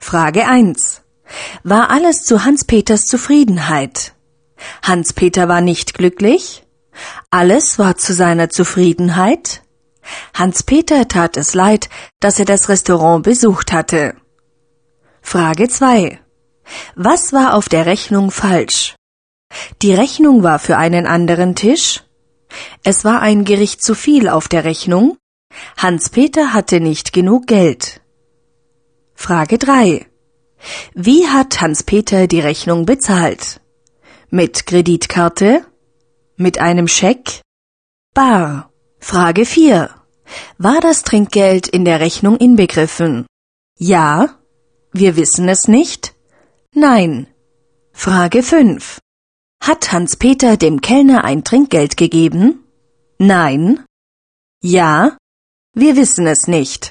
Frage 1. War alles zu Hans-Peters Zufriedenheit? Hans-Peter war nicht glücklich? Alles war zu seiner Zufriedenheit? Hans-Peter tat es leid, dass er das Restaurant besucht hatte. Frage 2. Was war auf der Rechnung falsch? Die Rechnung war für einen anderen Tisch? Es war ein Gericht zu viel auf der Rechnung? Hans-Peter hatte nicht genug Geld. Frage 3. Wie hat Hans-Peter die Rechnung bezahlt? Mit Kreditkarte? Mit einem Scheck? Bar? Frage 4. War das Trinkgeld in der Rechnung inbegriffen? Ja? Wir wissen es nicht? Nein. Frage 5. Hat Hans-Peter dem Kellner ein Trinkgeld gegeben? Nein. Ja? Wir wissen es nicht.